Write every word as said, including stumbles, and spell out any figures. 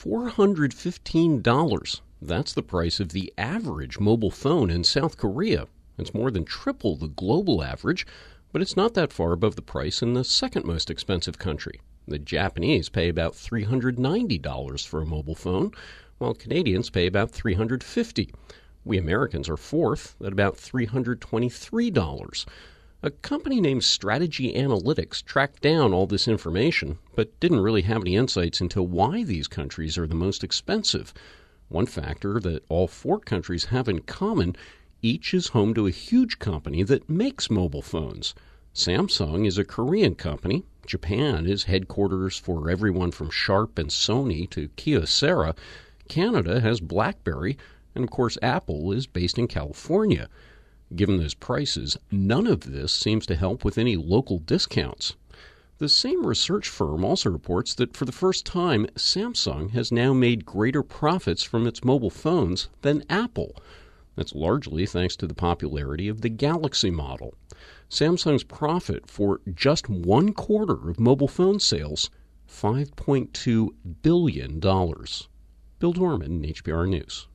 four hundred fifteen dollars. That's the price of the average mobile phone in South Korea. It's more than triple the global average, but it's not that far above the price in the second most expensive country. The Japanese pay about three hundred ninety dollars for a mobile phone, while Canadians pay about three hundred fifty dollars. We Americans are fourth at about three hundred twenty-three dollars. A company named Strategy Analytics tracked down all this information, but didn't really have any insights into why these countries are the most expensive. One factor that all four countries have in common: each is home to a huge company that makes mobile phones. Samsung is a Korean company. Japan is headquarters for everyone from Sharp and Sony to Kyocera. Canada has BlackBerry. And of course, Apple is based in California. Given those prices, none of this seems to help with any local discounts. The same research firm also reports that for the first time, Samsung has now made greater profits from its mobile phones than Apple. That's largely thanks to the popularity of the Galaxy model. Samsung's profit for just one quarter of mobile phone sales, five point two billion dollars. Bill Dorman, H B R News.